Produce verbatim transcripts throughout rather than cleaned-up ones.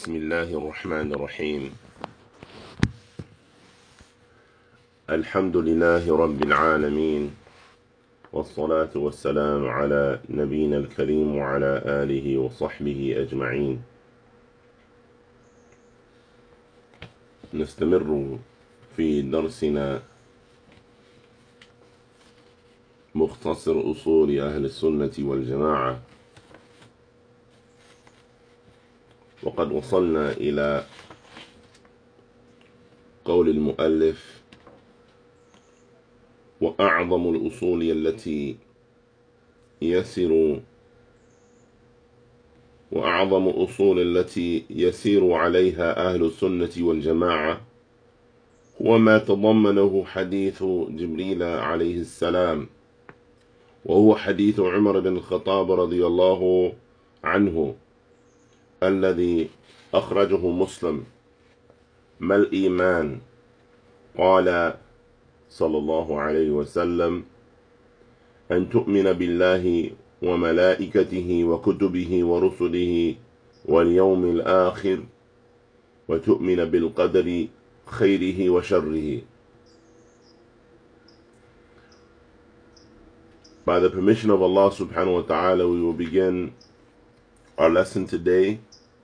بسم الله الرحمن الرحيم. الحمد لله رب العالمين، والصلاة والسلام على نبينا الكريم وعلى آله وصحبه أجمعين. نستمر في درسنا مختصر أصول أهل السنة والجماعة، وقد وصلنا إلى قول المؤلف: وأعظم الأصول التي يسير وأعظم أصول التي يسير عليها أهل السنة والجماعة هو ما تضمنه حديث جبريل عليه السلام، وهو حديث عمر بن الخطاب رضي الله عنه الذي أخرجه مسلم: ما الإيمان؟ قال صلى الله عليه وسلم: أن تؤمن بالله وملائكته وكتبه ورسله واليوم الآخر، وتؤمن بالقدر خيره وشره. By the permission of Allah subhanahu wa ta'ala, we will begin our lesson today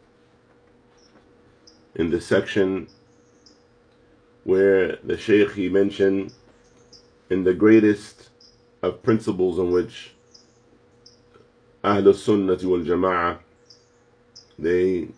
in the section where the Shaykh he mentioned in the greatest of principles in which Ahl Sunnah wal Jama'ah they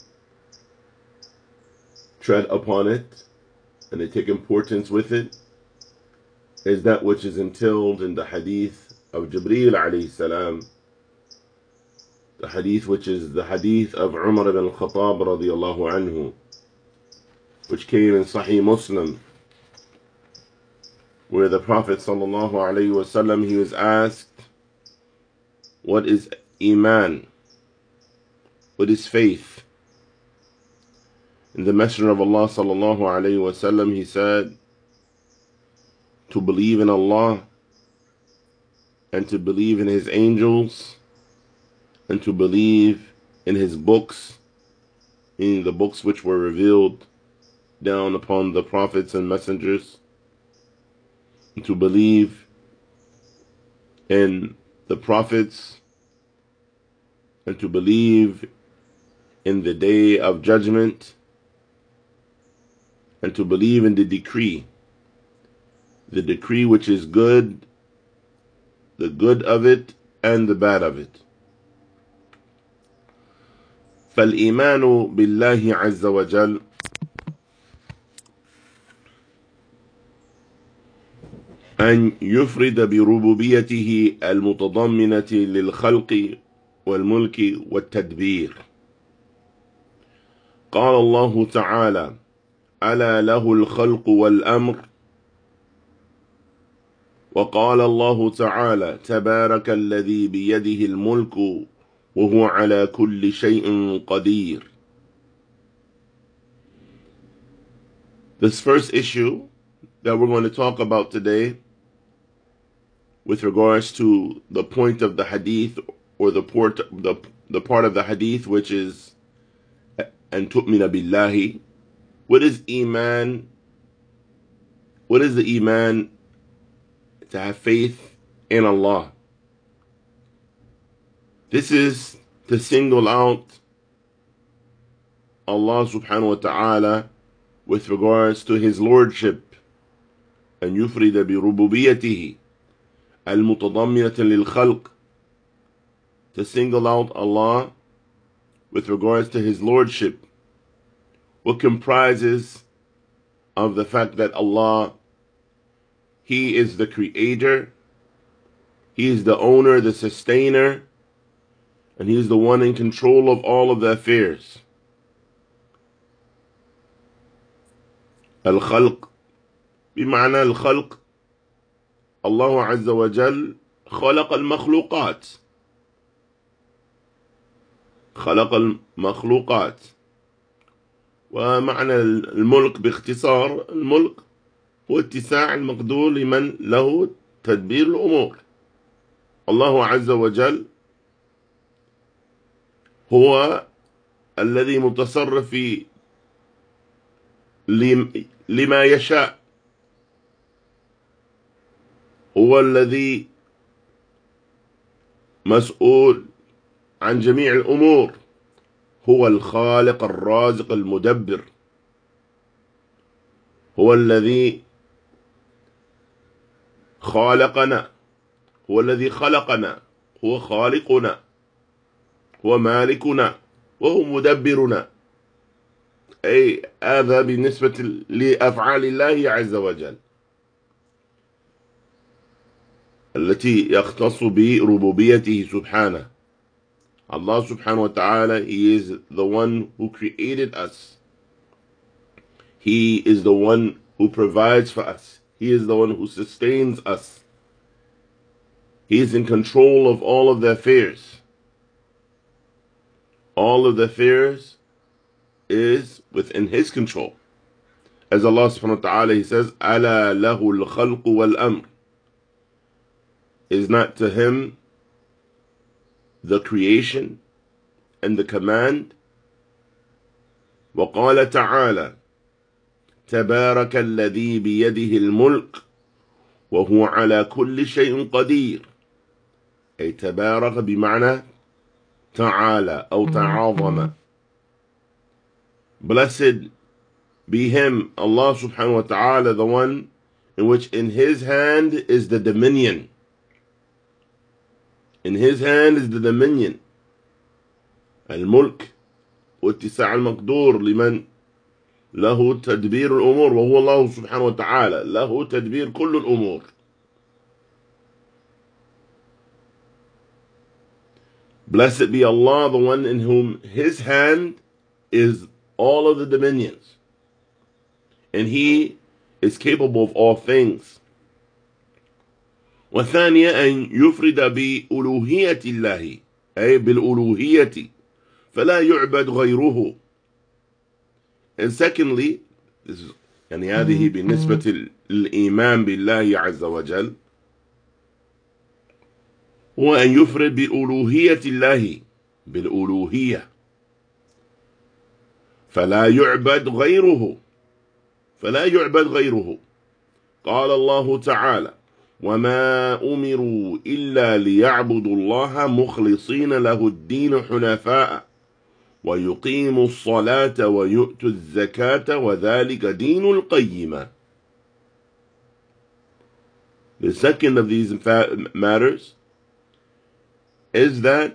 tread upon it and they take importance with it, is that which is entailed in the hadith of Jibreel alayhi salam, the hadith which is the hadith of Umar ibn al-Khattab radiyallahu anhu, which came in Sahih Muslim, where the Prophet sallallahu alayhi wasallam he was asked, what is Iman? What is faith? And the Messenger of Allah sallallahu alayhi wasallam he said, to believe in Allah and to believe in His angels and to believe in His books, in the books which were revealed down upon the prophets and messengers, and to believe in the prophets, and to believe in the day of judgment, and to believe in the decree, the decree which is good, the good of it and the bad of it. فالإيمان بالله عز وجل أن يفرد بربوبيته المتضمنة للخلق والملك والتدبير. قال الله تعالى: ألا له الخلق والأمر. وقال الله تعالى: تبارك الذي بيده الملك وهو على كل شيء قدير. This first issue that we're going to talk about today, with regards to the point of the hadith, or the port, the, the part of the hadith which is أن تؤمن بالله. What is Iman? What is the Iman? To have faith in Allah. This is to single out Allah subhanahu wa ta'ala with regards to His lordship. أن يفرد بربوبيته المتضمنة للخلق. To single out Allah with regards to His lordship, what comprises of the fact that Allah, He is the creator, He is the owner, the sustainer, and He is the one in control of all of the affairs. Al-Khalq, بمعنى الخلق، الله عز وجل خلق المخلوقات، خلق المخلوقات. ومعنى الملك باختصار، الملك هو اتساع المقدور لمن له تدبير الأمور. الله عز وجل هو الذي متصرف في لما يشاء، هو الذي مسؤول عن جميع الأمور، هو الخالق الرازق المدبر، هو الذي خالقنا، هو الذي خلقنا، هو خالقنا، هو مالكنا، وهو مدبرنا. أي هذا بالنسبة لأفعال الله عز وجل التي يختص بربوبيته سبحانه. Allah subhanahu wa ta'ala, He is the one who created us. He is the one who provides for us. He is the one who sustains us. He is in control of all of the affairs. All of the affairs is within His control. As Allah subhanahu wa ta'ala, He says, أَلَا لَهُ الْخَلْقُ وَالْأَمْرُ. Is not to Him the creation and the command? وقال تعالى تبارك الذي بيده الملك وهو على كل شيء قدير. أي تبارك بمعنى تعالى أو تعاظم. Blessed be Him, Allah subhanahu wa ta'ala, the one in which in His hand is the dominion. In His hand is the dominion. الملك واتساع المقدور لمن له تدبير الأمور، وهو الله سبحانه وتعالى له تدبير كل الأمور. Blessed be Allah, the one in whom His hand is all of the dominions, and He is capable of all things. والثانية أن يفرد بألوهية الله، أي بالألوهية فلا يعبد غيره. And secondly, this is يعني هذه بالنسبة للإيمان بالله عز وجل، هو أن يفرد بألوهية الله، بالألوهية فلا يعبد غيره، فلا يعبد غيره. قال الله تعالى وما أمروا إلا ليعبدوا الله مخلصين له الدين حنفاء ويقيموا الصلاة ويؤتوا الزكاة وذلك دين القيمة. The second of these matters is that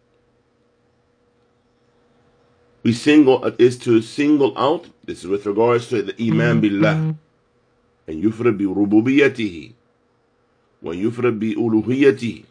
we single is to single out, this is with regards to the Iman Billah, and yufrad bi rububiyyatihi wa yufrad bi uluhiyyatihi.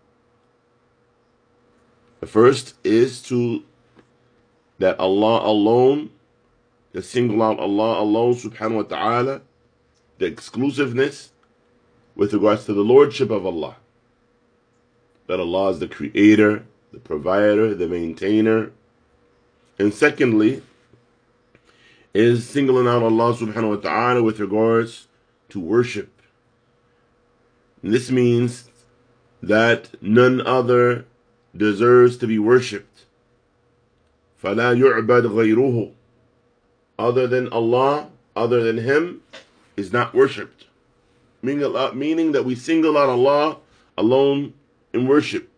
The first is to that Allah alone, to single out Allah alone subhanahu wa ta'ala, the exclusiveness with regards to the lordship of Allah. That Allah is the creator, the provider, the maintainer. And secondly, is singling out Allah subhanahu wa ta'ala with regards to worship. And this means that none other deserves to be worshipped. فَلَا يُعْبَدْ غَيْرُهُ. Other than Allah, other than Him, is not worshipped. Meaning, meaning that we single out Allah alone in worship.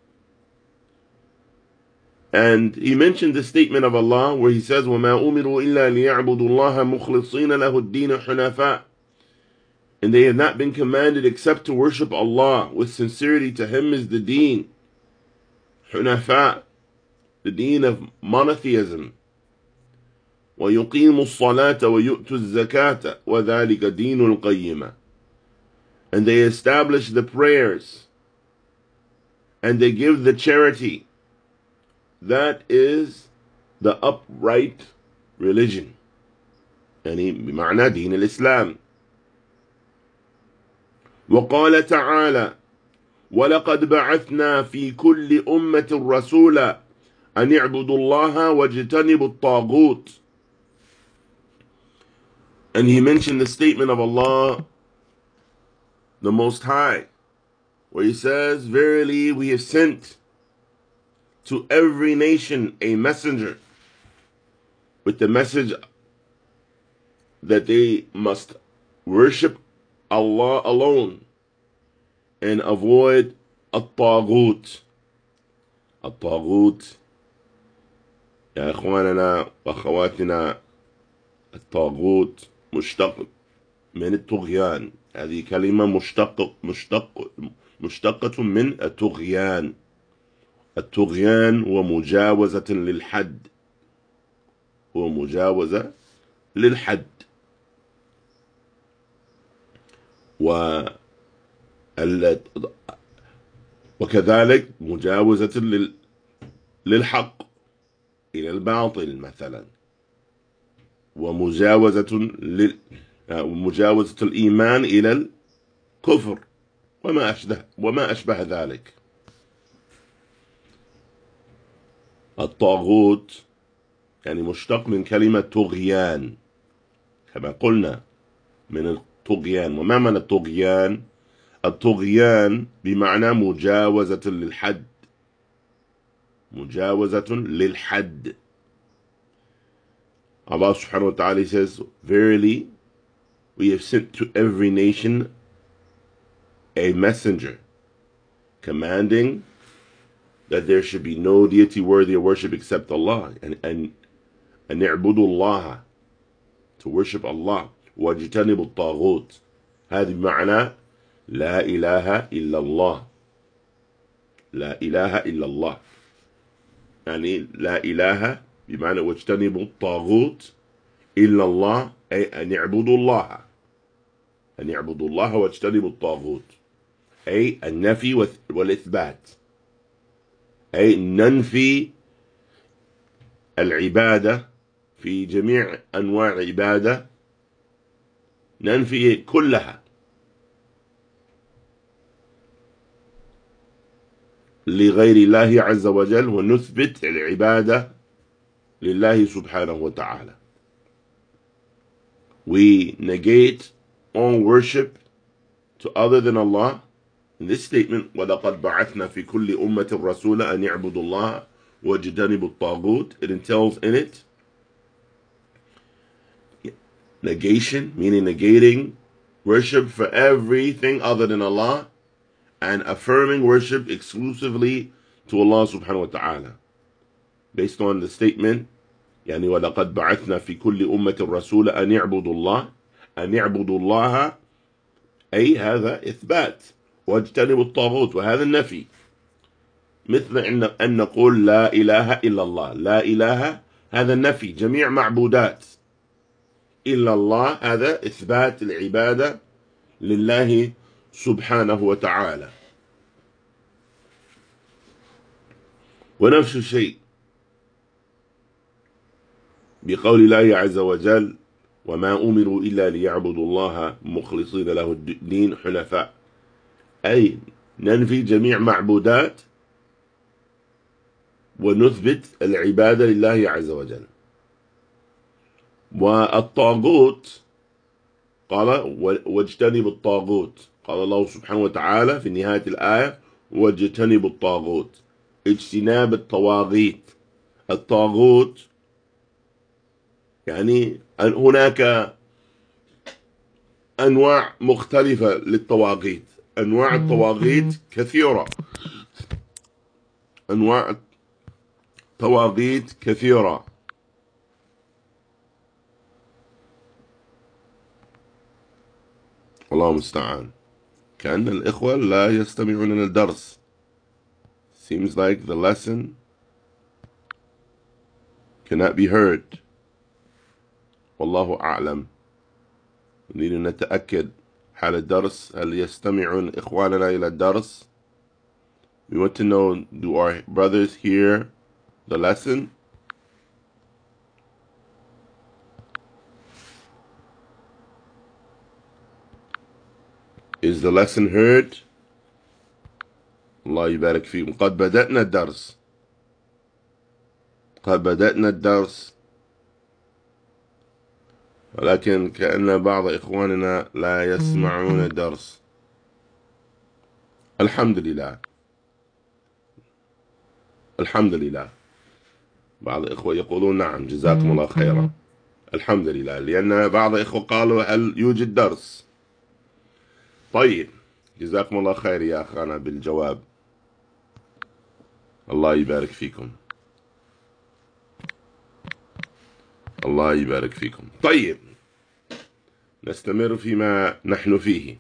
And He mentioned the statement of Allah where He says, وَمَا أُمِرُوا إِلَّا لِيَعْبُدُوا اللَّهَ مُخْلِصِينَ لَهُ الدِّينَ حُنَفَاءَ. And they have not been commanded except to worship Allah with sincerity. To Him is the deen. حُنَفَاء, the deen of monotheism. وَيُقِيمُوا الصَّلَاةَ وَيُؤْتُوا الزَّكَاةَ وَذَلِكَ دِينُ الْقَيِّمَةِ. And they establish the prayers and they give the charity. That is the upright religion. يعني بمعنى دين الإسلام. وقال تعالى وَلَقَدْ بَعَثْنَا فِي كُلِّ أُمَّةٍ رَسُولًا أَنِ اعْبُدُوا اللَّهَ وَاجْتَنِبُوا الطَّاغُوتَ. And He mentioned the statement of Allah the Most High, where He says, verily we have sent to every nation a messenger, with the message that they must worship Allah alone and avoid الطاغوت. الطاغوت يا إخواننا وأخواتنا، الطاغوت مشتق من الطغيان. هذه كلمة مشتق مشتق مشتقة من الطغيان. الطغيان هو مجاوزة للحد، هو مجاوزة للحد. و وكذلك مجاوزة لل... للحق إلى الباطل مثلا، ومجاوزة لل... ومجاوزة الإيمان إلى الكفر وما أشبه وما أشبه ذلك. الطاغوت يعني مشتق من كلمة طغيان كما قلنا، من الطغيان. وما معنى الطغيان؟ الطغيان بمعنى مجاوزة للحد، مجاوزة للحد. Allah subhanahu wa ta'ala says, verily we have sent to every nation a messenger commanding that there should be no deity worthy of worship except Allah, and and and اعبدوا الله, to worship Allah, واجتنبوا الطاغوت. هذه بمعنى لا إله إلا الله، لا إله إلا الله، يعني لا إله بمعنى واجتنبوا الطاغوت إلا الله، أي أن يعبدوا الله، أن يعبدوا الله واجتنبوا الطاغوت، أي النفي والإثبات، أي ننفي العبادة في جميع أنواع العبادة، ننفي كلها لغير الله عز وجل، ونثبت العبادة لله سبحانه وتعالى. We negate all worship to other than Allah. In this statement, وَلَقَدْ بَعَثْنَا فِي كُلِّ أُمَّةٍ رَسُولًا أَنْ يَعْبُدُوا اللَّهَ وَاجْتَنِبُوا الطَّاغُوتِ, it entails in it negation, meaning negating worship for everything other than Allah, and affirming worship exclusively to Allah subhanahu wa ta'ala, based on the statement يعني وَلَقَدْ بَعَثْنَا فِي كُلِّ أُمَّةٍ رَسُولًا أَنْ يَعْبُدُوا اللَّهَ أَنْ يَعْبُدُوا اللَّهَ، أي هذا إثبات، واجتنبوا الطاغوت وهذا النفي. مثل أن نقول لا إله إلا الله، لا إله هذا النفي جميع معبودات، إلا الله هذا إثبات العبادة لله سبحانه وتعالى. ونفس الشيء بقول الله عز وجل وما أمروا إلا ليعبدوا الله مخلصين له الدين حنفاء، أي ننفي جميع معبودات ونثبت العبادة لله عز وجل. والطاغوت قال واجتنب الطاغوت، قال الله سبحانه وتعالى في نهاية الآية واجتنب الطاغوت، اجتناب الطواغيت. الطاغوت يعني هناك أنواع مختلفة للطواغيت، أنواع الطواغيت كثيرة، أنواع الطواغيت كثيرة. الله المستعان. كأن الإخوة لا يستمعون للدرس. Seems like the lesson cannot be heard. والله أعلم. نريد أن نتأكد حال الدرس، هل يستمعون إخواننا إلى الدرس؟ We want to know, do our brothers hear the lesson? Is the lesson heard? الله يبارك فيكم. قد بدأنا الدرس، قد بدأنا الدرس، ولكن كأن بعض إخواننا لا يسمعون الدرس. الحمد لله، الحمد لله. بعض الإخوة يقولون نعم جزاكم الله خيرا. الحمد لله، لأن بعض الإخوة قالوا هل يوجد درس. طيب جزاكم الله خير يا أخانا بالجواب، الله يبارك فيكم، الله يبارك فيكم. طيب نستمر فيما نحن فيه.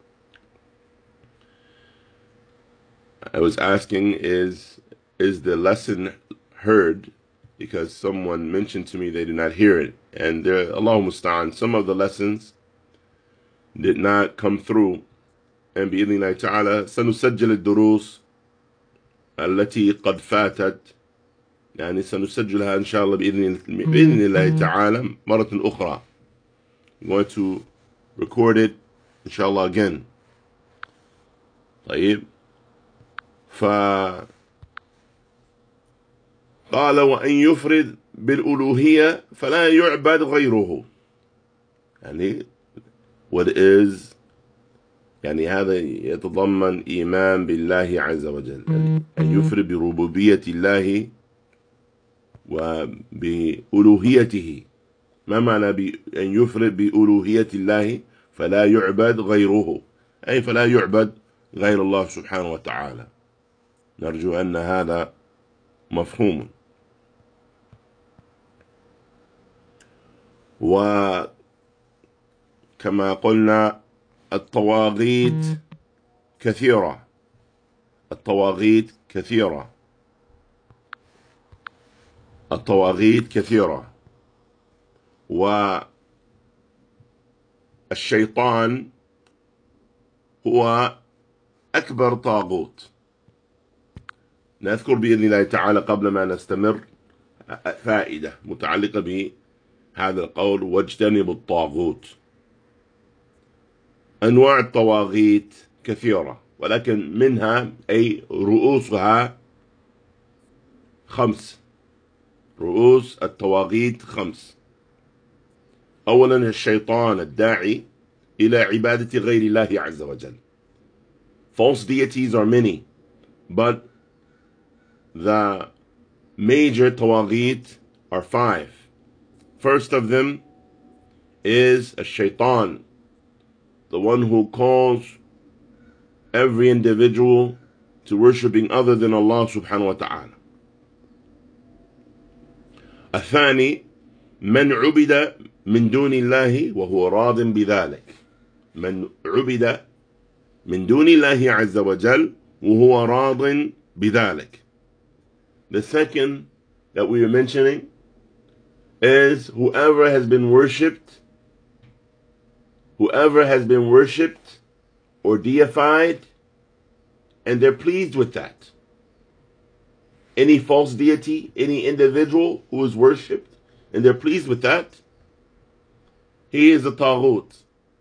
I was asking is is the lesson heard, because someone mentioned to me they did not hear it, and there, Allahu musta'an, some of the lessons did not come through. and بإذن الله تعالى سنسجل الدروس التي قد فاتت، يعني سنسجلها إن شاء الله بإذن بإذن الله تعالى مرة أخرى. I'm going to record it إن شاء الله again. طيب، فقال وأن يفرد بالألوهية فلا يعبد غيره. يعني what is يعني هذا يتضمن إيمان بالله عز وجل، أن يفرد بربوبية الله وبألوهيته. ما معنى أن يفرد بألوهية الله فلا يعبد غيره؟ أي فلا يعبد غير الله سبحانه وتعالى. نرجو أن هذا مفهوم. وكما قلنا الطواغيت كثيرة، الطواغيت كثيرة، الطواغيت كثيرة، والشيطان هو أكبر طاغوت. نذكر بإذن الله تعالى قبل ما نستمر فائدة متعلقة بهذا القول واجتنبوا الطاغوت. أنواع الطواغيت كثيرة، ولكن منها أي رؤوسها خمس. رؤوس الطواغيت خمس. أولا الشيطان الداعي إلى عبادة غير الله عز وجل. False deities are many, but the major tawaghit are five. First of them is a shaitan, the one who calls every individual to worshiping other than Allah subhanahu wa ta'ala. الثاني من عبد من دون الله وهو راض بذلك. من عبد من دون الله عز وجل وهو راض بذلك. The second that we are mentioning is whoever has been worshipped, whoever has been worshipped or deified, and they're pleased with that. Any false deity, any individual who is worshipped, and they're pleased with that, he is a طاغوت.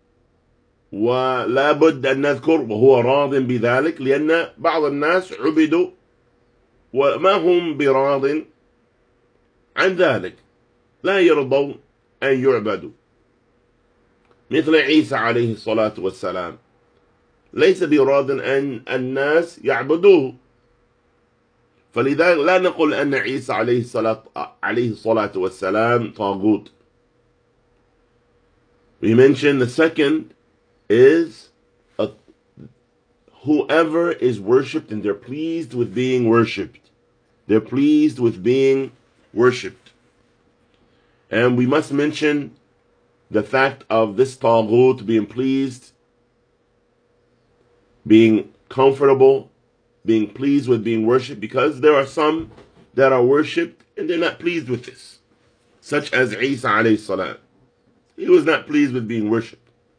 ولا بد أن نذكر وهو راض بذلك، لأن بعض الناس عبدوا وما هم براض عن ذلك، لا يرضون أن يعبدوا. مثل عيسى عليه الصلاة والسلام ليس براض أن الناس يعبدوه، فلذلك لا نقول أن عيسى عليه الصلاة عليه الصلاة والسلام طاغوت. We mentioned the second is a, whoever is worshipped and they're pleased with being worshipped. They're pleased with being worshipped. And we must mention the fact of this taghut being pleased, being comfortable, being pleased with being worshipped, because there are some that are worshipped and they're not pleased with this, such as Isa alayhi salam. He was not pleased with being worshipped.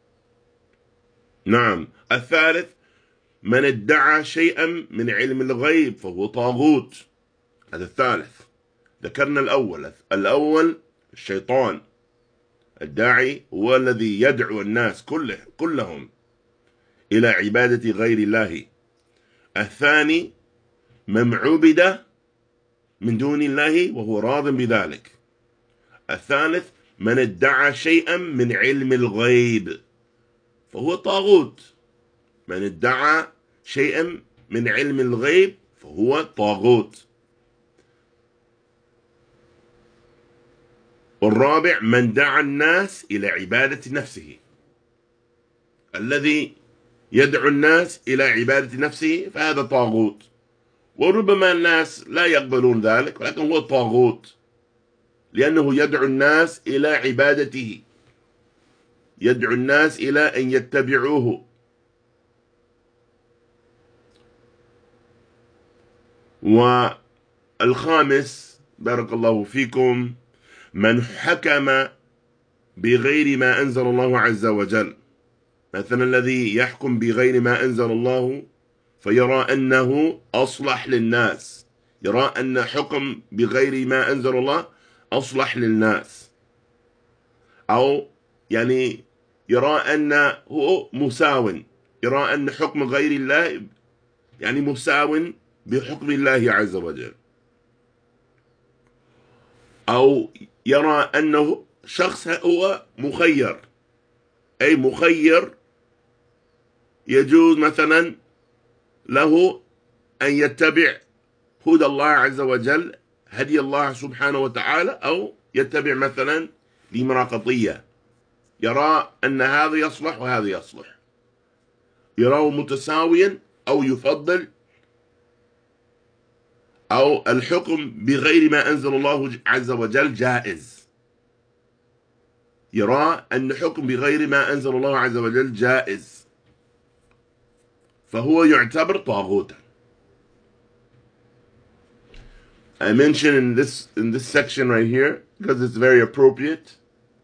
نعم. الثالث من ادعى شيئا من علم الغيب فهو طاغوت. هذا الثالث. ذكرنا الأول. الأول الشيطان الداعي هو الذي يدعو الناس كله كلهم إلى عبادة غير الله. الثاني من عبد من دون الله وهو راض بذلك. الثالث من ادعى شيئا من علم الغيب فهو طاغوت. من ادعى شيئا من علم الغيب فهو طاغوت. والرابع من دعا الناس إلى عبادة نفسه. الذي يدعو الناس إلى عبادة نفسه فهذا طاغوت، وربما الناس لا يقبلون ذلك، ولكن هو طاغوت لأنه يدعو الناس إلى عبادته، يدعو الناس إلى أن يتبعوه. والخامس بارك الله فيكم من حكم بغير ما أنزل الله عز وجل، مثلا الذي يحكم بغير ما أنزل الله فيرى أنه أصلح للناس، يرى أن حكم بغير ما أنزل الله أصلح للناس، أو يعني يرى أنه مساو، يرى أن حكم غير الله يعني مساو بحكم الله عز وجل، أو يرى أنه شخص هو مخير، أي مخير يجوز مثلا له أن يتبع هدى الله عز وجل، هدي الله سبحانه وتعالى، أو يتبع مثلا ديمقراطية، يرى أن هذا يصلح وهذا يصلح، يراه متساويا أو يفضل، أو الحكم بغير ما أنزل الله عز وجل جائز، يرى أن حكم بغير ما أنزل الله عز وجل جائز، فهو يعتبر طاغوتا. I mention in this in this section right here, because it's very appropriate,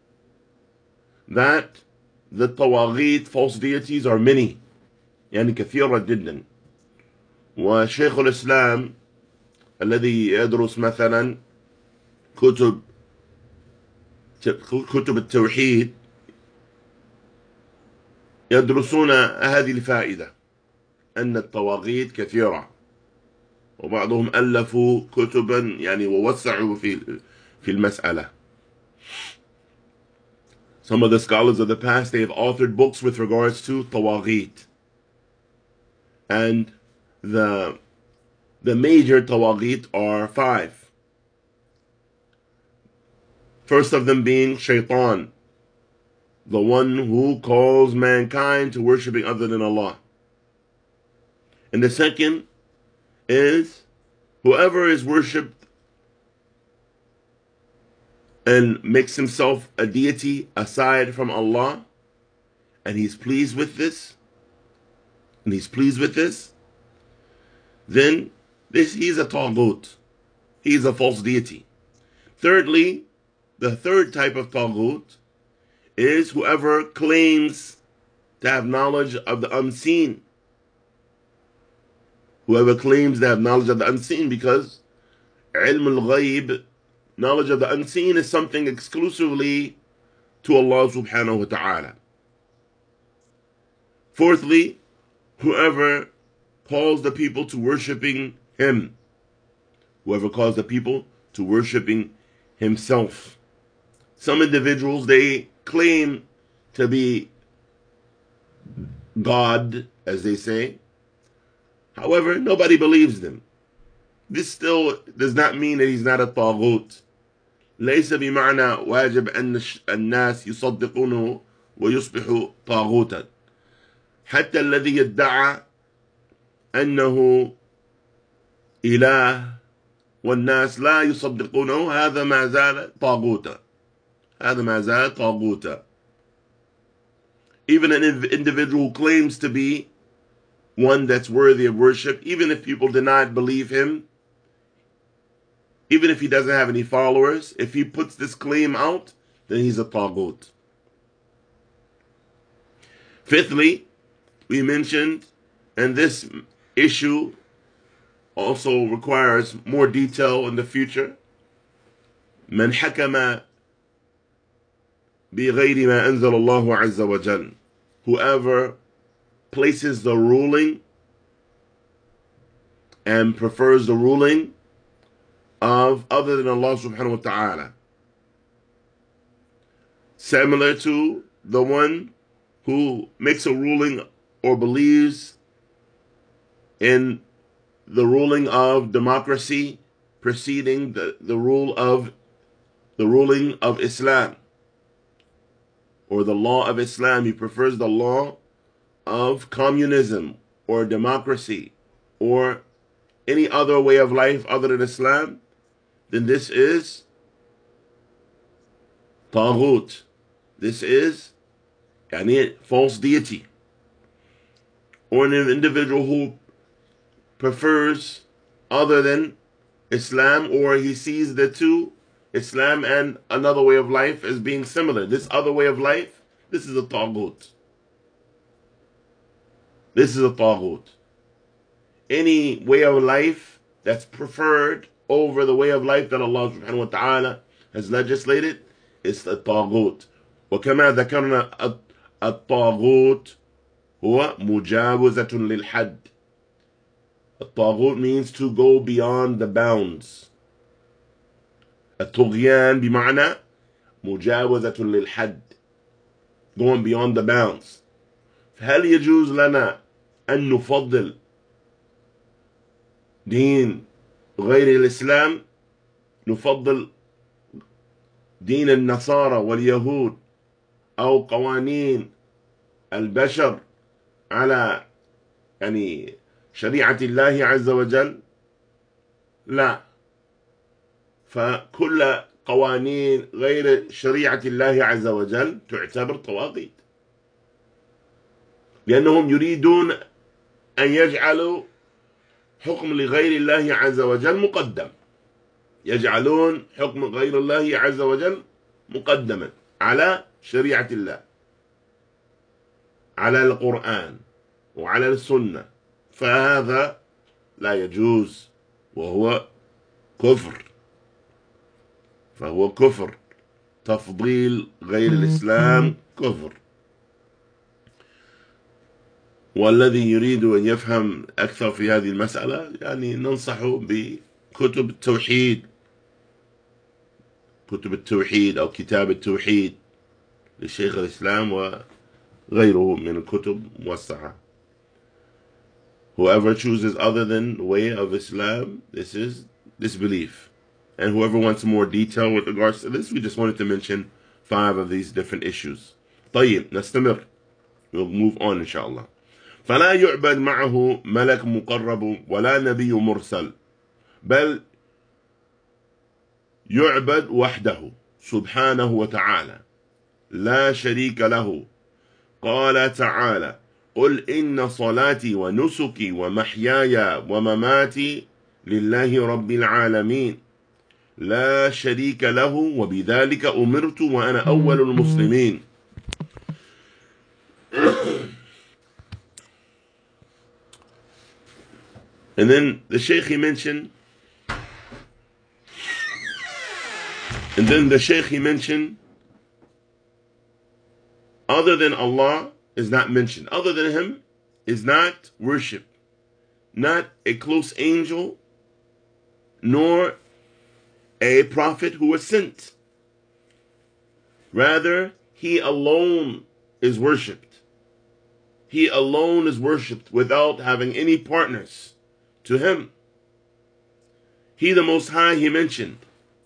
that the tawaghit, false deities, are many، يعني كثيرة جدا. وشيخ الإسلام الذي يدرس مثلا كتب كتب التوحيد يدرسون هذه الفائدة، أن الطواغيت كثيرة، وبعضهم ألفوا كتبا يعني ووسعوا في في المسألة. Some of the scholars of the past, they have authored books with regards to tawaghit. And the the major tawaghit are five. First of them being shaitan, the one who calls mankind to worshiping other than Allah. And the second is whoever is worshipped and makes himself a deity aside from Allah, and he's pleased with this, and he's pleased with this, then this he's a taghut. He's a false deity. Thirdly, the third type of taghut is whoever claims to have knowledge of the unseen. Whoever claims to have knowledge of the unseen, because ilm al-ghayb, knowledge of the unseen, is something exclusively to Allah subhanahu wa ta'ala. Fourthly, whoever calls the people to worshiping him, whoever calls the people to worshiping himself. Some individuals, they claim to be God, as they say. However, nobody believes them. This still does not mean that he's not a طاغوت. ليس بمعنى واجب أن الناس يصدقونه ويصبح طاغوتا. حتى الذي يدعى أنه إله والناس لا يصدقونه، هذا ما زال طاغوتا. هذا ما زال طاغوتا. Even an individual who claims to be one that's worthy of worship, even if people do not believe him, even if he doesn't have any followers, if he puts this claim out, then he's a taghut. Fifthly, we mentioned, and this issue also requires more detail in the future, من حكم بغير ما أنزل الله عز وجل, whoever places the ruling and prefers the ruling of other than Allah subhanahu wa ta'ala, similar to the one who makes a ruling or believes in the ruling of democracy preceding the, the rule of the ruling of Islam or the law of Islam. He prefers the law of communism or democracy or any other way of life other than Islam, then this is Taghut. This is yani, false deity. Or an individual who prefers other than Islam, or he sees the two, Islam and another way of life, as being similar. This other way of life, this is a Taghut. This is a Taghut. Any way of life that's preferred over the way of life that Allah subhanahu wa ta'ala has legislated is the Taghut. وكما ذكرنا الطاغوت هو مجاوزة للحد. الطاغوت means to go beyond the bounds. الطغيان بمعنى مجاوزة للحد, going beyond the bounds. فهل يجوز لنا أن نفضل دين غير الإسلام؟ نفضل دين النصارى واليهود أو قوانين البشر على يعني شريعة الله عز وجل؟ لا. فكل قوانين غير شريعة الله عز وجل تعتبر طواغيت، لأنهم يريدون أن يجعلوا حكم لغير الله عز وجل مقدم. يجعلون حكم غير الله عز وجل مقدما على شريعة الله، على القرآن وعلى السنة، فهذا لا يجوز وهو كفر. فهو كفر. تفضيل غير الإسلام كفر. والذي يريد أن يفهم أكثر في هذه المسألة يعني ننصحه بكتب التوحيد، كتب التوحيد أو كتاب التوحيد للشيخ الإسلام وغيره من الكتب موسعة. Whoever chooses other than the way of Islam, this is disbelief. And whoever wants more detail with regards to this, we just wanted to mention five of these different issues. طيب نستمر. We'll move on إن شاء الله. فلا يعبد معه ملك مقرب ولا نبي مرسل، بل يعبد وحده سبحانه وتعالى لا شريك له. قال تعالى: قل إن صلاتي ونسكي ومحياي ومماتي لله رب العالمين لا شريك له وبذلك أمرت وأنا أول المسلمين. And then the Shaykh he mentioned, and then the Shaykh he mentioned, other than Allah is not mentioned. Other than Him is not worship. Not a close angel, nor a prophet who was sent. Rather, He alone is worshipped. He alone is worshipped without having any partners to Him. He the Most High, He mentioned,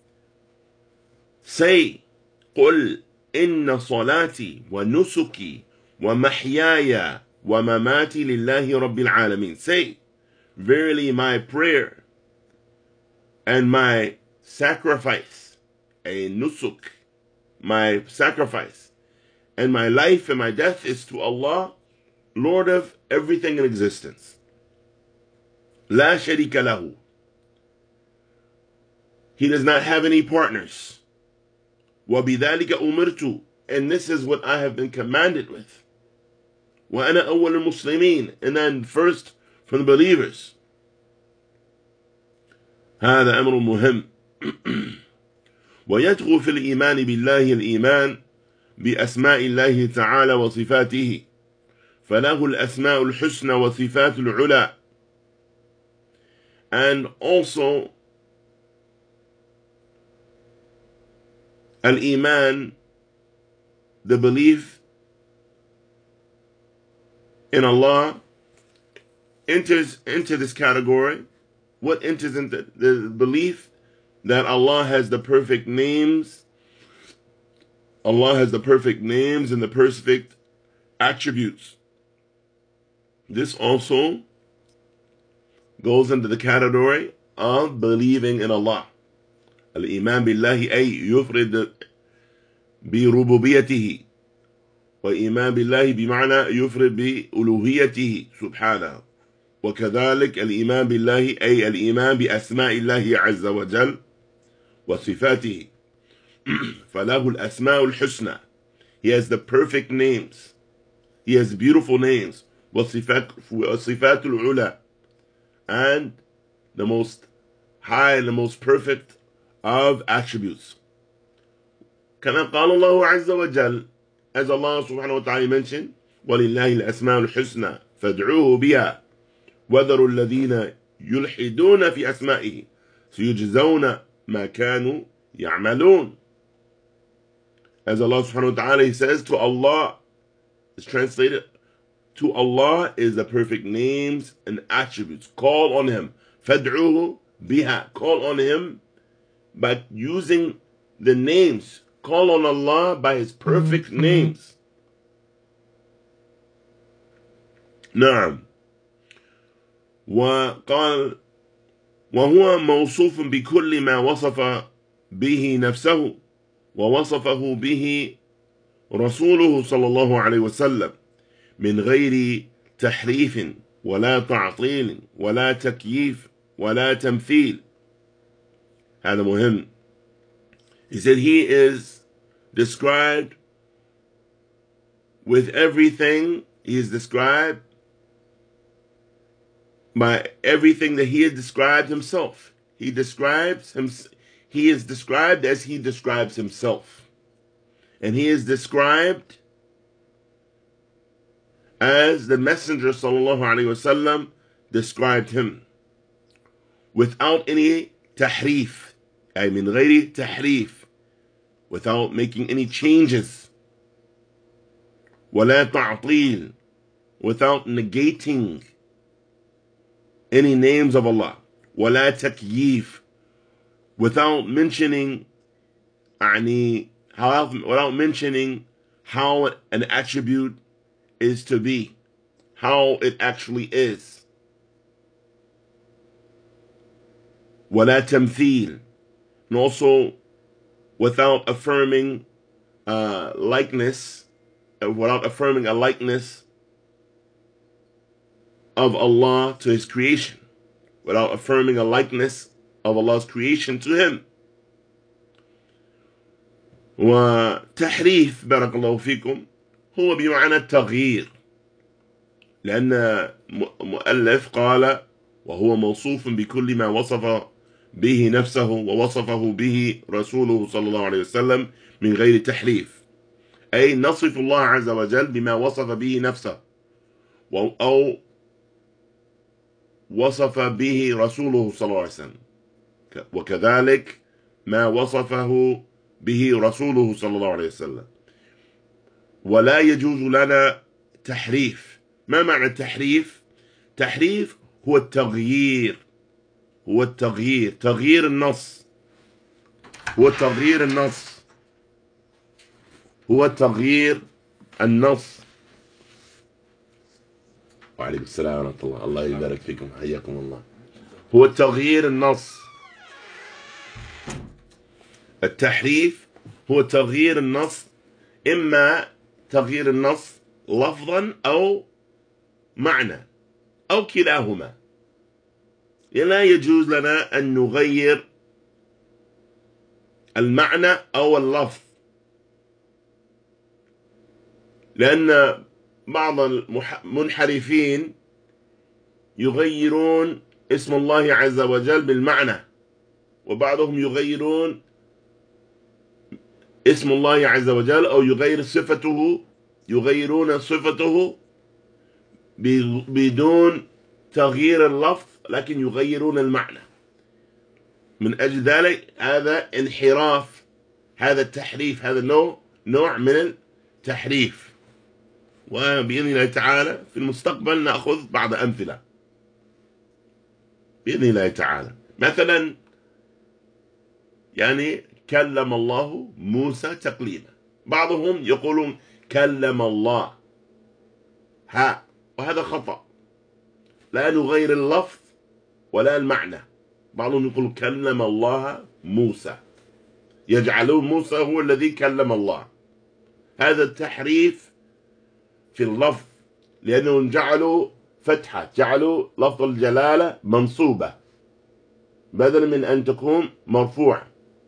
say, قُلْ إِنَّ صَلَاتِي وَنُسُكِي وَمَحْيَايَ وَمَمَاتِي لِلَّهِ رَبِّ الْعَالَمِينَ. Say, verily my prayer and my sacrifice, a nusuk, my sacrifice, and my life and my death is to Allah, Lord of everything in existence. لا شريك له. He does not have any partners. وبذلك أمرت, and this is what I have been commanded with. وأنا أول المسلمين, and then first from the believers. هذا أمر مهم. ويدخل في الإيمان بالله الإيمان بأسماء الله تعالى وصفاته، فله الأسماء الحسنى وصفات العلى. And also Al-Iman, the belief in Allah, enters into this category. What enters into the belief that Allah has the perfect names. Allah has the perfect names and the perfect attributes. This also goes into the category of believing in Allah. Al-Iman billahi ay yufrid بربوبيته وإيمان بالله بمعنى يفرد بألوهيته سبحانه وكذلك الإيمان بالله أي الإيمان بأسماء الله عز وجل وصفاته فله الأسماء الحسنى. He has the perfect names. He has beautiful names. وصفات وصفات العلى, and the most high and the most perfect of attributes. كما قال الله عز وجل, as Allah subhanahu wa ta'ala mentioned, وَلِلَّهِ الْأَسْمَاءُ الْحُسْنَى فَادْعُوهُ بِهَا وَذَرُوا الَّذِينَ يُلْحِدُونَ فِي أَسْمَائِهِ سَيُجْزَوْنَ مَا كَانُوا يَعْمَلُونَ. As Allah subhanahu wa ta'ala, He says, to Allah, is translated, to Allah is the perfect names and attributes. Call on Him. فَادْعُوهُ بِهَا. Call on Him by using the names. Call on Allah by His perfect names. نعم. وقال وهو موصوف بكل ما وصف به نفسه ووصفه به رسوله صلى الله عليه وسلم من غير تحريف ولا تعطيل ولا تكييف ولا تمثيل. هذا مهم. He said he is described with everything. He is described by everything that He has described Himself. He describes him. He is described as He describes Himself, and He is described as the Messenger sallallahu alaihi wasallam described Him, without any tahrif. أي من غير تحريف, without making any changes. ولا تعطيل, without negating any names of Allah. ولا تكييف, without mentioning يعني how, without mentioning how an attribute is to be, how it actually is. ولا تمثيل, and also without affirming uh, likeness, without affirming a likeness of Allah to His creation, without affirming a likeness of Allah's creation to Him. وتحريف بارك الله فيكم هو بمعنى التغيير, لأن مؤلف قال وهو موصوف بكل ما وصف به نفسه ووصفه به رسوله صلى الله عليه وسلم من غير تحريف, أي نصف الله عز وجل بما وصف به نفسه أو وصف به رسوله صلى الله عليه وسلم, وكذلك ما وصفه به رسوله صلى الله عليه وسلم. ولا يجوز لنا تحريف. ما معنى التحريف؟ تحريف هو التغيير, هو التغيير, تغيير النص, هو تغيير النص, هو تغيير النص. وعليكم السلام ورحمة الله, الله يبارك فيكم, حياكم الله. هو تغيير النص. التحريف هو تغيير النص, إما تغيير النص لفظا أو معنى أو كلاهما. لا يجوز لنا أن نغير المعنى أو اللفظ, لأن بعض المنحرفين يغيرون اسم الله عز وجل بالمعنى, وبعضهم يغيرون اسم الله عز وجل أو يغير صفته, يغيرون صفته بدون تغيير اللفظ, لكن يغيرون المعنى. من أجل ذلك هذا انحراف, هذا التحريف, هذا نوع نوع من التحريف. وبإذن الله تعالى في المستقبل نأخذ بعض أمثلة بإذن الله تعالى. مثلا يعني كلم الله موسى تكليما. بعضهم يقولون كلم الله ها، وهذا خطأ، لا نغير اللفظ ولا المعنى. بعضهم يقول كلم الله موسى، يجعلون موسى هو الذي كلم الله. هذا التحريف في اللفظ، لأنهم جعلوا فتحة، جعلوا لفظ الجلالة منصوبة بدلا من أن تكون مرفوع.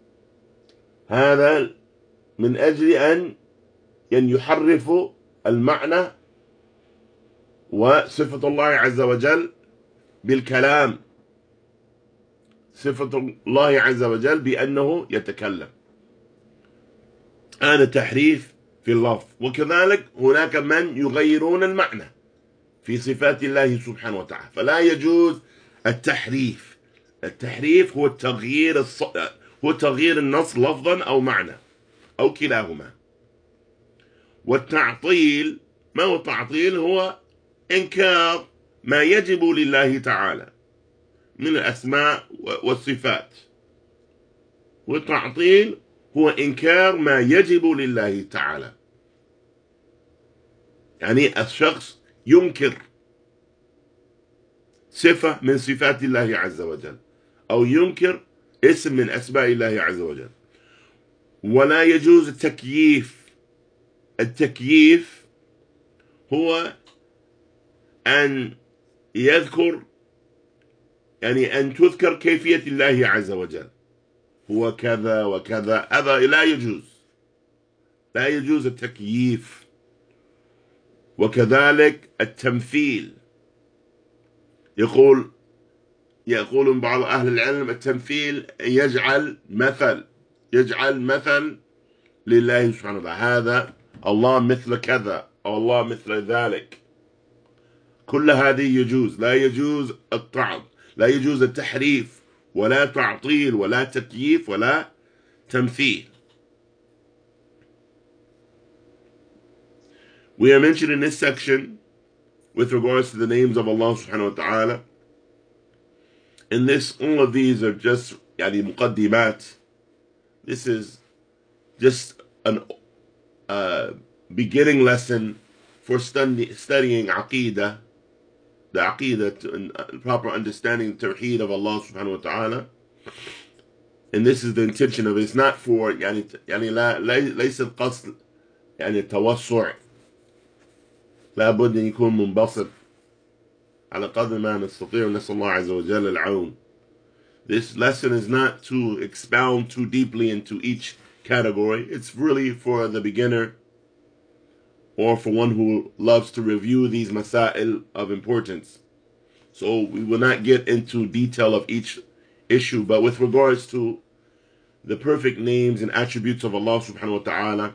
هذا من أجل أن أن يحرفوا المعنى وصفة الله عز وجل بالكلام، صفة الله عز وجل بأنه يتكلم. هذا تحريف في اللفظ. وكذلك هناك من يغيرون المعنى في صفات الله سبحانه وتعالى، فلا يجوز التحريف. التحريف هو تغيير الص... هو تغيير النص لفظا أو معنى أو كلاهما. والتعطيل، ما هو التعطيل؟ هو إنكار ما يجب لله تعالى من الأسماء والصفات. والتعطيل هو إنكار ما يجب لله تعالى، يعني الشخص ينكر صفة من صفات الله عز وجل أو ينكر اسم من أسماء الله عز وجل. ولا يجوز التكييف. التكييف هو أن يذكر، يعني أن تذكر كيفية الله عز وجل، هو كذا وكذا، هذا لا يجوز، لا يجوز التكييف. وكذلك التمثيل، يقول يقول بعض أهل العلم التمثيل يجعل مثل يجعل مثل لله سبحانه وتعالى، هذا الله مثل كذا أو الله مثل ذلك. كل هذه يجوز. لا يجوز الطعن، لا يجوز التحريف ولا تعطيل ولا تكييف ولا تمثيل. We are mentioned in this section with regards to the names of Allah subhanahu wa ta'ala. In this, all of these are just يعني مقدمات. This is just an uh, beginning lesson for study, studying Aqidah, the Aqidah, and proper understanding the Tawheed of Allah subhanahu wa ta'ala. And this is the intention of it. It's not for يعني يعني لا ليس القصد يعني التوسع. لابد أن يكون منبسط على قدر ما نستطيع، ونسأل الله عز وجل العون. This lesson is not to expound too deeply into each category. It's really for the beginner or for one who loves to review these masail of importance. So we will not get into detail of each issue, but with regards to the perfect names and attributes of Allah subhanahu wa ta'ala,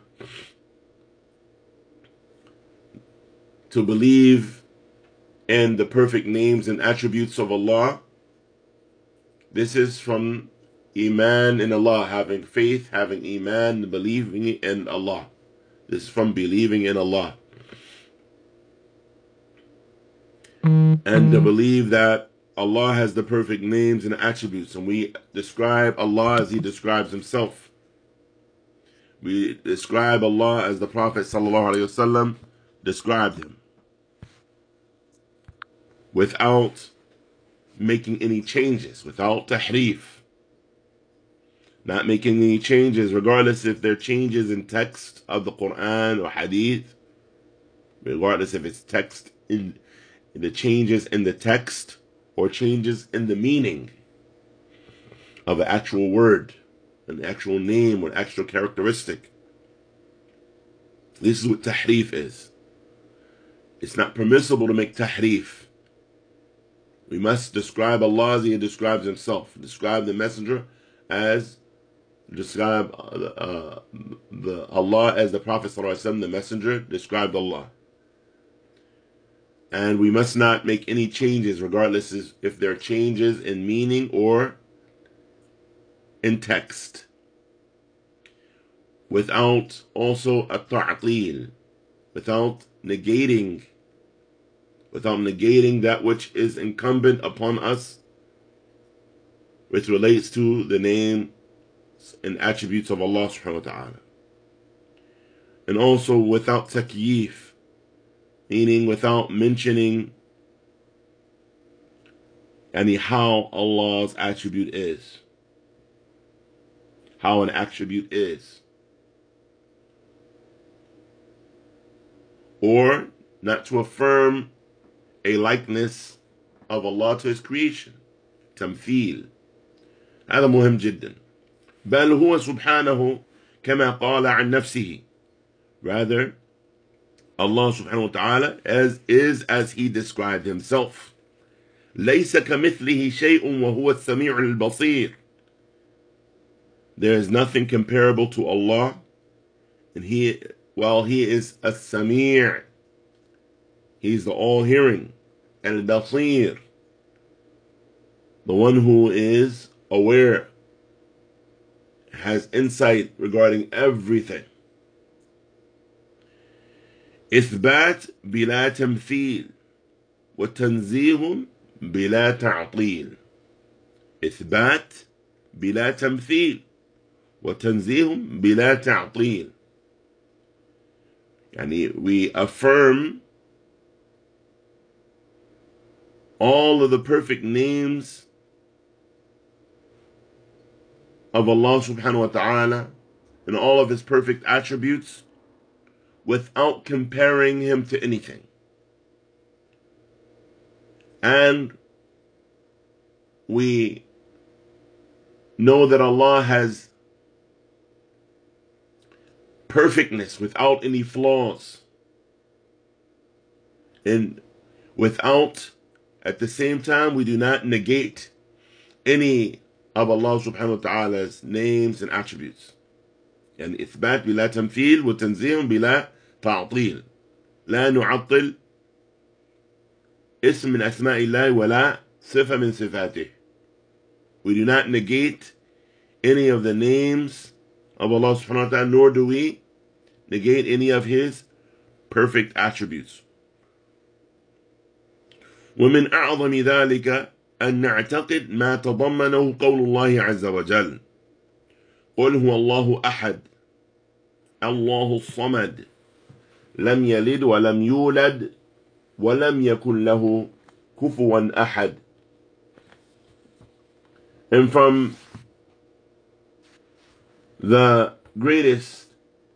to believe in the perfect names and attributes of Allah, this is from Iman in Allah, having faith, having Iman, believing in Allah. This is from believing in Allah. And to believe that Allah has the perfect names and attributes, and we describe Allah as He describes Himself. We describe Allah as the Prophet sallallahu alaihi wasallam described Him, without making any changes, without tahrif, not making any changes, regardless if they're changes in text of the Quran or Hadith, regardless if it's text in the changes in the text or changes in the meaning of an actual word, an actual name, or an actual characteristic. This is what tahrif is. It's not permissible to make tahrif. We must describe Allah as He describes Himself. Describe the Messenger as describe uh, the Allah as the Prophet ﷺ, the Messenger, described Allah. And we must not make any changes, regardless if they're changes in meaning or in text, without also a ta'til, without negating without negating that which is incumbent upon us, which relates to the names and attributes of Allah subhanahu wa ta'ala. And also without takyif, meaning without mentioning any how Allah's attribute is. How an attribute is. Or not to affirm a likeness of Allah to His creation. تمثيل. هذا مهم جدا. بل هو سبحانه كما قال عن نفسه. Rather, Allah subhanahu wa ta'ala as is as He described Himself. ليس كمثله شيء وهو السميع البصير. There is nothing comparable to Allah, and He, well, He is as-Sami'. He's the all-hearing, al-Basir, the one who is aware, has insight regarding everything. إثبات بلا تمثيل وتنزيه بلا تعطيل. إثبات بلا تمثيل وتنزيه بلا تعطيل. يعني we affirm all of the perfect names of Allah subhanahu wa ta'ala and all of His perfect attributes without comparing Him to anything. And we know that Allah has perfectness without any flaws, and without, at the same time, we do not negate any of Allah subhanahu wa ta'ala's names and attributes. يعني إثبات بلا تمثيل وتنزيه بلا تعطيل. لا نعطل اسم من أسماء الله ولا صفة من صفاته. We do not negate any of the names of Allah subhanahu wa ta'ala, nor do we negate any of His perfect attributes. ومن أعظم ذلك أن نعتقد ما تضمنه قول الله عز وجل قل هو الله أحد الله الصمد لم يلد ولم يولد ولم يكن له كفوا أحد. And from the greatest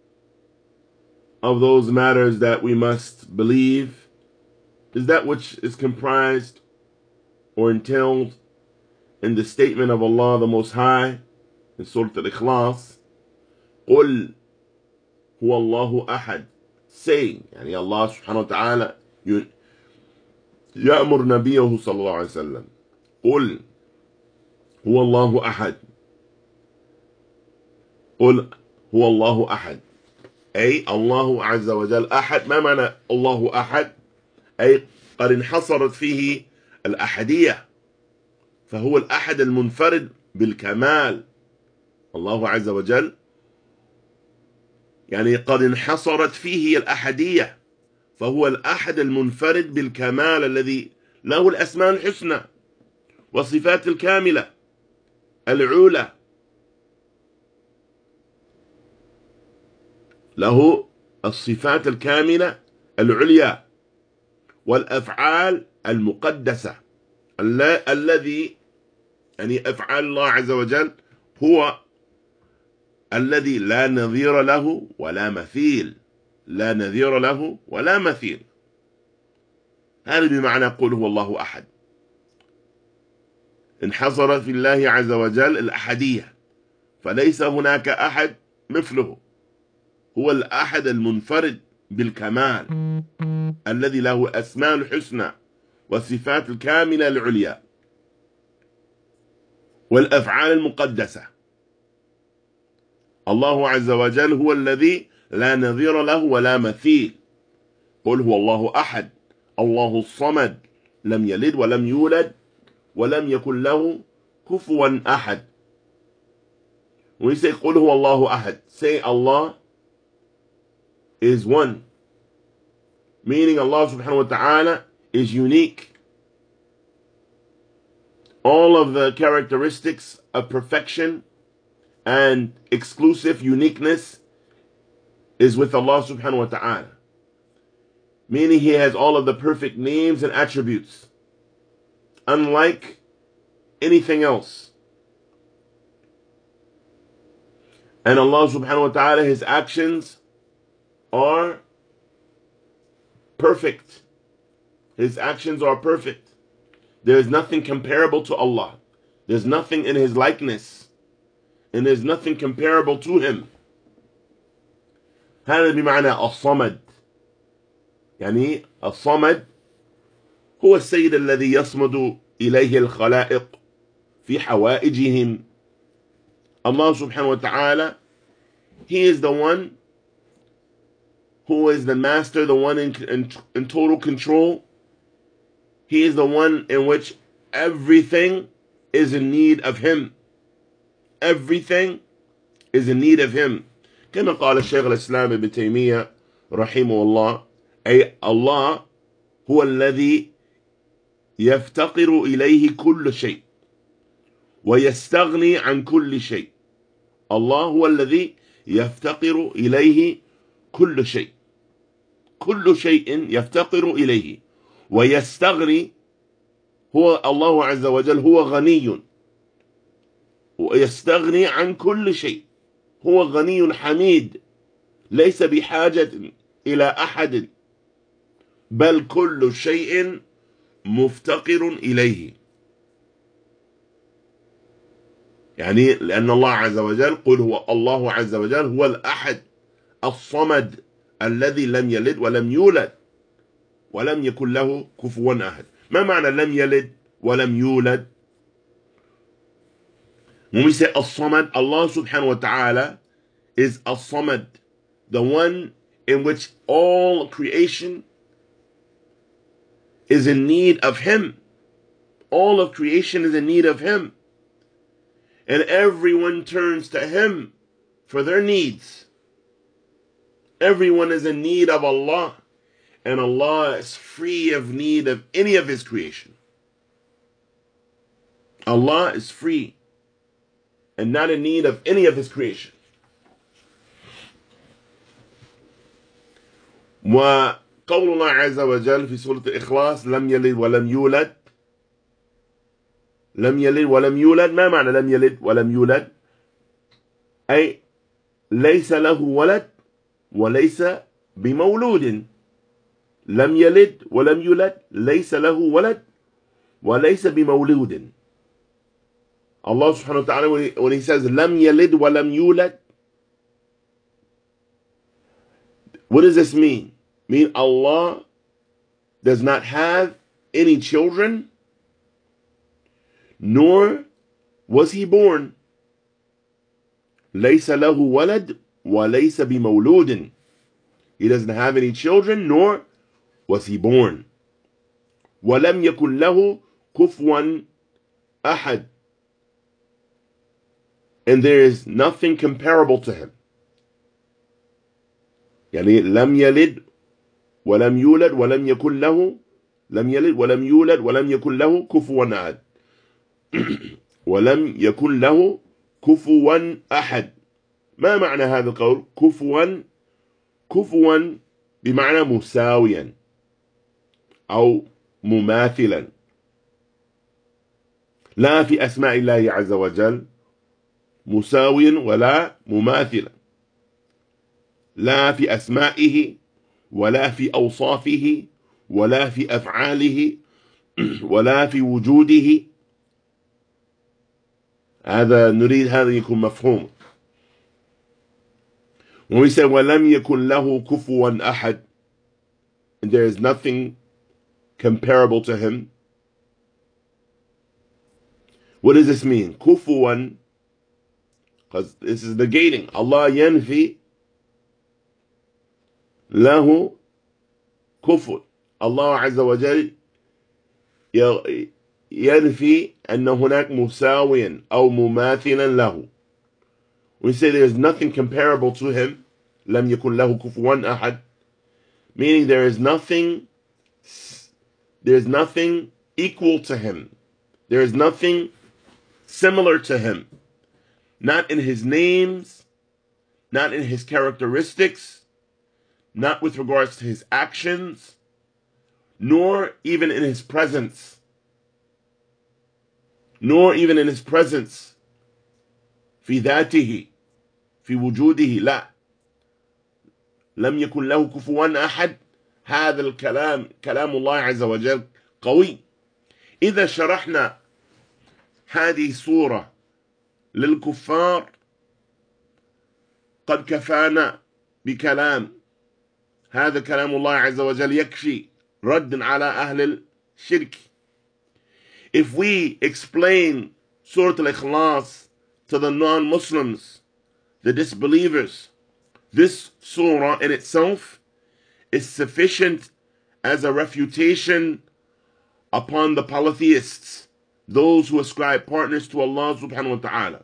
of those matters that we must believe is that which is comprised or entailed in the statement of Allah the Most High in Surah Al-Ikhlas, قُلْ هُوَ اللَّهُ أَحَدٌ. Say, يعني Allah subhanahu wa ta'ala يأمر نبيه صلى الله عليه وسلم قُلْ هُوَ اللَّهُ أَحَدٌ. قُلْ هُوَ اللَّهُ أَحَدٌ. أي الله عز وجل أحد. ما معنى الله أحد؟ أي قد انحصرت فيه الأحدية، فهو الأحد المنفرد بالكمال. الله عز وجل يعني قد انحصرت فيه الأحدية، فهو الأحد المنفرد بالكمال الذي له الأسماء الحسنى والصفات الكاملة العولى، له الصفات الكاملة العليا والأفعال المقدسة الذي يعني أفعال الله عز وجل هو الذي لا نظير له ولا مثيل. لا نظير له ولا مثيل. هذا بمعنى قل هو الله أحد. انحصر في الله عز وجل الأحدية، فليس هناك أحد مثله. هو الأحد المنفرد بالكمال الذي له أسماء الحسنى والصفات الكاملة العليا والأفعال المقدسة. الله عز وجل هو الذي لا نظير له ولا مثيل. قل هو الله أحد الله الصمد لم يلد ولم يولد ولم يكن له كفوا أحد. When we say قل هو الله أحد, say Allah is one, meaning Allah subhanahu wa ta'ala is unique. All of the characteristics of perfection and exclusive uniqueness is with Allah subhanahu wa ta'ala. Meaning He has all of the perfect names and attributes, unlike anything else. And Allah subhanahu wa ta'ala, His actions are perfect. His actions are perfect. There is nothing comparable to Allah. There's nothing in His likeness. And there's nothing comparable to Him. هذا بمعنى الصمد. يعني الصمد هو السيد الذي يصمد إليه الخلائق في حوائجهم. Allah subhanahu wa ta'ala, He is the one who is the master, the one in, in, in total control. He is the one in which everything is in need of Him. Everything is in need of Him. كما قال الشيخ الإسلام ابن تيمية رحمه الله أي الله هو الذي يفتقر إليه كل شيء ويستغني عن كل شيء. الله هو الذي يفتقر إليه كل شيء. كل شيء يفتقر إليه ويستغني. هو الله عز وجل هو غني ويستغني عن كل شيء. هو غني حميد ليس بحاجة إلى أحد بل كل شيء مفتقر إليه. يعني لأن الله عز وجل قل هو الله عز وجل هو الأحد الصمد الذي لم يلد ولم يولد ولم يكن له كفوا أحد. ما معنى لم يلد ولم يولد؟ When we say as-samad, Allah subhanahu wa ta'ala is as-samad, the one in which all creation is in need of Him. All of creation is in need of Him. And everyone turns to Him for their needs. Everyone is in need of Allah. And Allah is free of need of any of His creation. Allah is free and not in need of any of His creation. وقول الله عز وجل في سورة الإخلاص لم يلد ولم يولد. لم يلد ولم يولد. ما معنى لم يلد ولم يولد؟ أي ليس له ولد وليس بمولود. لم يلد ولم يولد ليس له ولد وليس بمولود. Allah subhanahu wa ta'ala, when he, when he says لم يلد ولم يولد, what does this mean? Mean Allah does not have any children, nor was He born. ليس له ولد وليس بمولود. He doesn't have any children, nor was He born. ولم يكن له كفوا أحد. And there is nothing comparable to Him. يعني لم يلد ولم يولد ولم يكن له لم يلد ولم يولد ولم يكن له كفوا أحد. ولم يكن له كفوا أحد. ما معنى هذا القول؟ كفوا كفوا بمعنى مساويا أو مماثلا. لا في أسماء الله عز وجل مساوي ولا مماثلا. لا في أسمائه ولا في أوصافه ولا في أفعاله ولا في وجوده. هذا نريد هذا يكون مفهوم. When we say وَلَمْ يَكُنْ لَهُ كُفُوًا أَحَدٍ, and there is nothing comparable to Him, what does this mean? كُفُوًا, because this is negating. Allah ينفي له كفو. Allah عز وجل ينفي أن هناك مساويا أو مماثلا له. We say there is nothing comparable to Him, لم يكن له كفوا أحد, meaning there is nothing, there is nothing equal to Him. There is nothing similar to Him. not in his names, not in his characteristics, not with regards to his actions, nor even in his presence. Nor even in his presence. في ذاته في وجوده لا لم يكن له كفوا أحد. هذا الكلام كلام الله عز وجل قوي. إذا شرحنا هذه السورة للكفار قد كفانا بكلام. هذا كلام الله عز وجل يكفي رد على أهل الشرك. If we explain Surah Al-Ikhlas to the non-Muslims, the disbelievers, this surah in itself is sufficient as a refutation upon the polytheists, those who ascribe partners to Allah subhanahu wa ta'ala.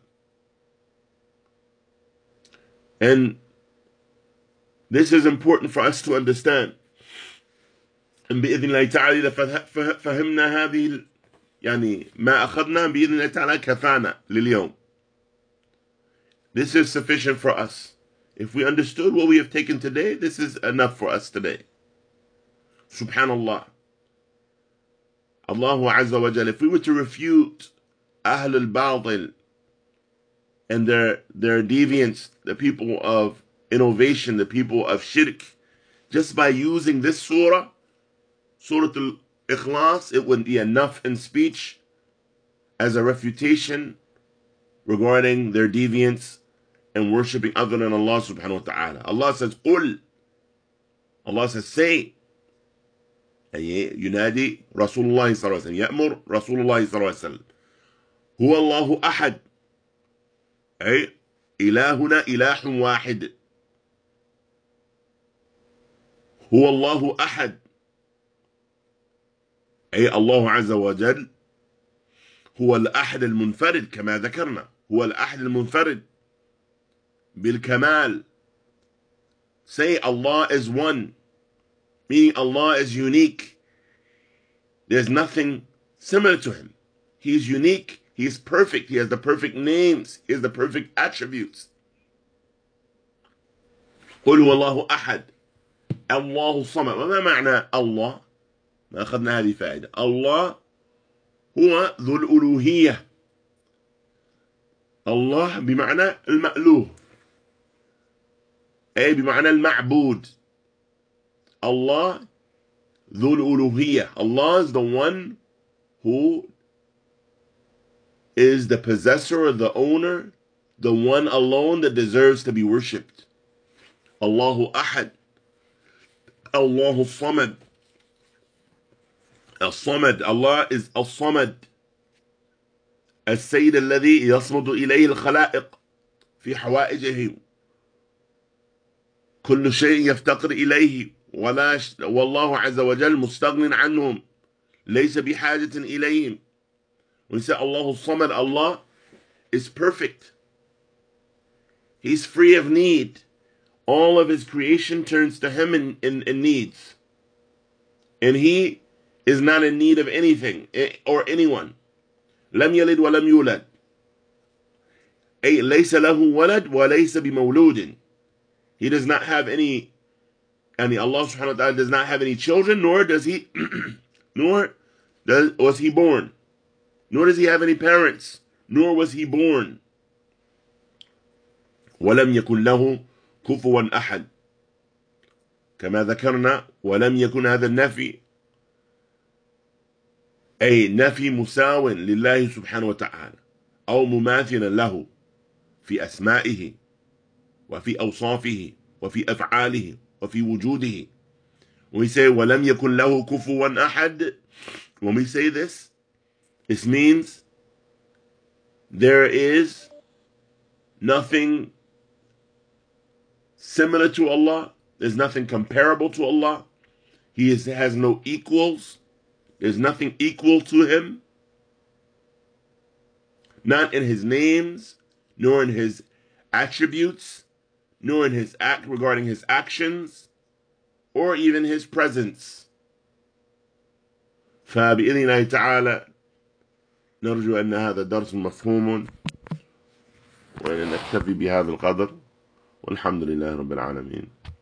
And this is important for us to understand. And بإذن الله تعالى إذا فهمنا هذه يعني ما أخذنا بإذن الله تعالى كفانا لليوم. This is sufficient for us. If we understood what we have taken today, this is enough for us today. Subhanallah. Allahu Azza wa Jalla. If we were to refute Ahl al-Batil and their, their deviants, the people of innovation, the people of shirk, just by using this surah, Surah Al-Ikhlas, it would be enough in speech as a refutation regarding their deviance and worshipping other than Allah subhanahu wa ta'ala. Allah says, قُل. Allah says, say. ينادي رسول الله صلى الله عليه وسلم. يأمر رسول الله صلى الله عليه وسلم. هو الله أحد. أي إلهنا إله واحد. هو الله أحد. أي الله عز وجل هو الأحد المنفرد كما ذكرنا. هو الأحد المنفرد بالكمال. Say Allah is one, meaning Allah is unique. There's nothing similar to him. He is unique. He is perfect. He has the perfect names. He has the perfect attributes. قل هو الله أحد الله الصمد. وما معنى الله؟ ما أخذنا هذه فائدة. الله هو ذو الألوهية. الله بمعنى المألوه، أي بمعنى المعبود. Allah ذو الألوهية. Allah is the one who is the possessor, the owner, the one alone that deserves to be worshipped. Allahu Ahad. Allahu Samad. Al-Samad. Allah is Al-Samad. السيد الذي يصمد إليه الخلائق في حوائجهم. كل شيء يفتقر إليه ولا والله عز وجل مستغن عنهم ليس بحاجة إليهم. When we say Allah Samad, Allah is perfect. He's free of need. All of his creation turns to him in, in, in needs. And he is not in need of anything or anyone. لم يلد ولم يولد. أي ليس له ولد وليس بمولود. He does not have any, and Allah subhanahu wa ta'ala does not have any children, nor does he, nor does, was he born. Nor does he have any parents, nor was he born. ولم يكن له كفوا أحد. كما ذكرنا ولم يكن هذا النفي أي نفي مساو لله سبحانه وتعالى أو مماثلا له في أسمائه وفي أوصافه وفي أفعاله وفي وجوده. When we say ولم يكن له كفوا أحد, when we say this, this means there is nothing similar to Allah. There's nothing comparable to Allah. He is, has no equals. There's nothing equal to him. Not in his names, nor in his attributes, nor in his act regarding his actions, or even his presence. فبإذن الله تعالى نرجو أن هذا درس مفهوم ونكتفي بهذا القدر، والحمد لله رب العالمين.